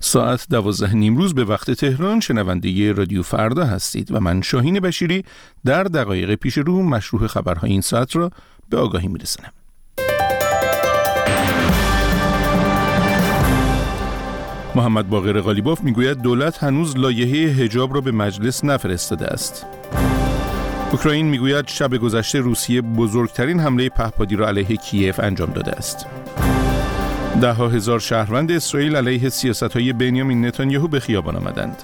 ساعت 12 نیمروز به وقت تهران شنونده رادیو فردا هستید و من شاهین بشیری در دقایق پیش رو مشروع خبرهای این ساعت را به آگاهی میرسانم. محمد باقر قالیباف میگوید دولت هنوز لایحه حجاب را به مجلس نفرستاده است. اوکراین میگوید شب گذشته روسیه بزرگترین حمله پهپادی را علیه کیف انجام داده است. 10,000 شهروند اسرائیل علیه سیاست‌های بنیامین نتانیاهو به خیابان آمدند.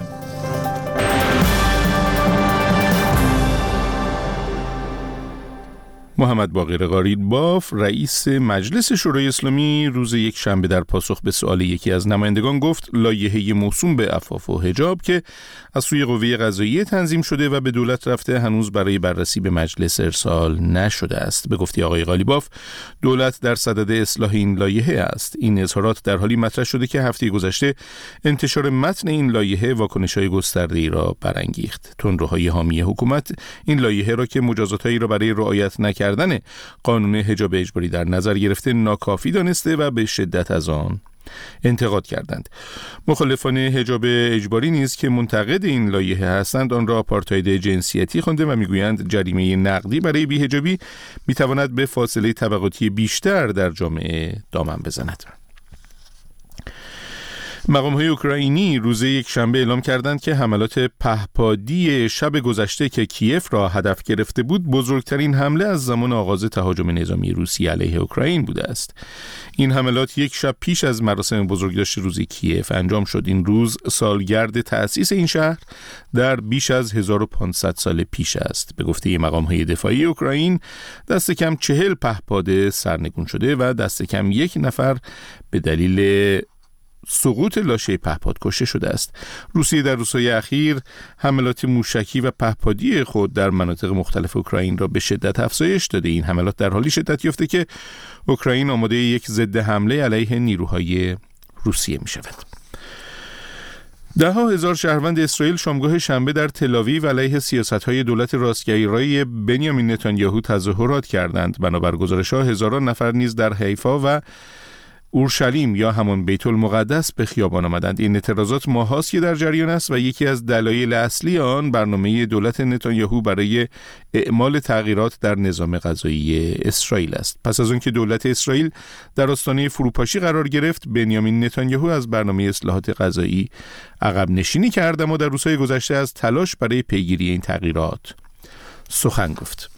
محمد باقر قالیباف رئیس مجلس شورای اسلامی روز یک شنبه در پاسخ به سؤال یکی از نمایندگان گفت لایحه موسوم به عفاف و حجاب که از سوی قوه قضاییه تنظیم شده و به دولت رفته هنوز برای بررسی به مجلس ارسال نشده است. به گفته آقای قالیباف دولت در صدد اصلاح این لایحه است. این اظهارات در حالی مطرح شده که هفته گذشته انتشار متن این لایحه واکنش‌های گسترده‌ای را برانگیخت. تندروهای حامی حکومت این لایحه را که مجازات‌هایی را برای رعایت نکردن قانون حجاب اجباری در نظر گرفته ناکافی دانسته و به شدت از آن انتقاد کردند. مخالفان حجاب اجباری نیز که منتقد این لایحه هستند آن را آپارتاید جنسیتی خوانده و میگویند جریمه نقدی برای بی‌حجابی میتواند به فاصله طبقاتی بیشتر در جامعه دامن بزند. مقام‌های اوکراینی روز یک شنبه اعلام کردند که حملات پهپادی شب گذشته که کیف را هدف گرفته بود بزرگترین حمله از زمان آغاز تهاجم نظامی روسیه علیه اوکراین بوده است. این حملات یک شب پیش از مراسم بزرگداشت روز کیف انجام شد. این روز سالگرد تأسیس این شهر در بیش از 1500 سال پیش است. به گفته مقام‌های دفاعی اوکراین دست کم 40 پهپاد سرنگون شده و دست کم 1 نفر به دلیل سقوط لاشه پهپاد کشته شده است. روسیه در روزهای اخیر حملات موشکی و پهپادی خود در مناطق مختلف اوکراین را به شدت افزایش داده. این حملات در حالی شدت یافته که اوکراین آماده یک ضد حمله علیه نیروهای روسیه می شود. 10,000 شهروند اسرائیل شامگاه شنبه در تل‌آویو علیه سیاست‌های دولت راستگرای بنیامین نتانیاهو تظاهرات کردند. بنابر گزارش‌ها هزاران نفر نیز در حیفا و اورشلیم یا همان بیت المقدس به خیابان آمدند. این اعتراضات ماهاست که در جریان است و یکی از دلایل اصلی آن برنامه دولت نتانیاهو برای اعمال تغییرات در نظام قضایی اسرائیل است. پس از آنکه دولت اسرائیل در آستانه فروپاشی قرار گرفت، بنیامین نتانیاهو از برنامه اصلاحات قضایی عقب نشینی کرد اما در روزهای گذشته از تلاش برای پیگیری این تغییرات سخن گفت.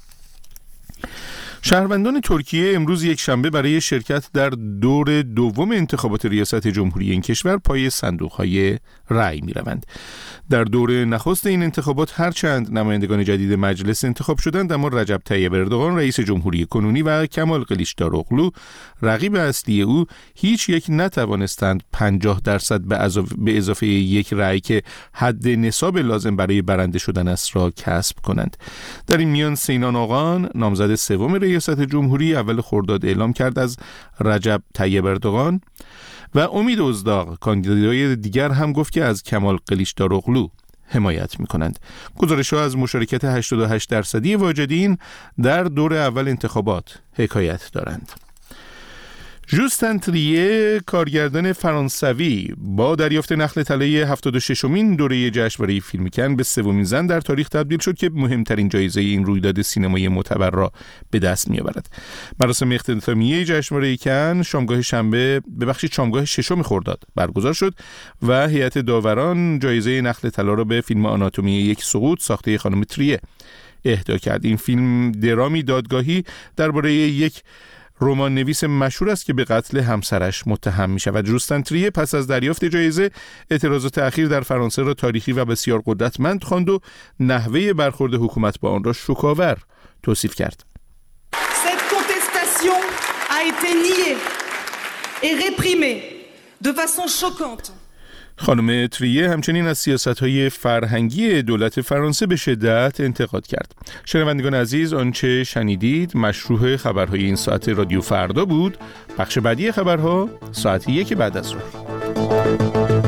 شهروندان ترکیه امروز یک شنبه برای شرکت در دور دوم انتخابات ریاست جمهوری این کشور پای صندوق‌های رأی می‌روند. در دور نخست این انتخابات هرچند نمایندگان جدید مجلس انتخاب شدند اما رجب طیب اردوغان رئیس جمهوری کنونی و کمال کلیچداروغلو رقیب اصلی او هیچ یک نتوانستند 50% به اضافه یک رأی که حد نصاب لازم برای برنده شدن است را کسب کنند. در این میان سینان آقان نامزد سوم ریاست جمهوری اول خرداد اعلام کرد از رجب طیب اردوغان و امید ازداغ کاندیدای دیگر هم گفت که از کمال کلیچداروغلو حمایت می‌کنند. گزارش‌ها از مشارکت 88% واجدین در دور اول انتخابات حکایت دارند. ژوستن تریه کارگردان فرانسوی با دریافت نخل طلای 76مین دوره جشنواره فیلم کن به سومین زن در تاریخ تبدیل شد که مهمترین جایزه این رویداد سینمایی معتبر را به دست می‌آورد. مراسم اختتامیه جشنواره کن شامگاه ششم خرداد برگزار شد و هیئت داوران جایزه نخل طلا را به فیلم آناتومی یک سقوط ساخته خانم تریه اهدا کرد. این فیلم درامی دادگاهی درباره یک رمان نویس مشهور است که به قتل همسرش متهم می شود. ژوستن تریه پس از دریافت جایزه اعتراضات اخیر در فرانسه را تاریخی و بسیار قدرتمند خواند و نحوه برخورد حکومت با آن را شوک‌آور توصیف کرد. Cette contestation a été niée et réprimée de façon choquante. خانم تریه همچنین از سیاست‌های فرهنگی دولت فرانسه به شدت انتقاد کرد. شنوندگان عزیز، آنچه شنیدید مشروع خبرهای این ساعت رادیو فردا بود. بخش بعدی خبرها ساعت 1 بعد از ظهر.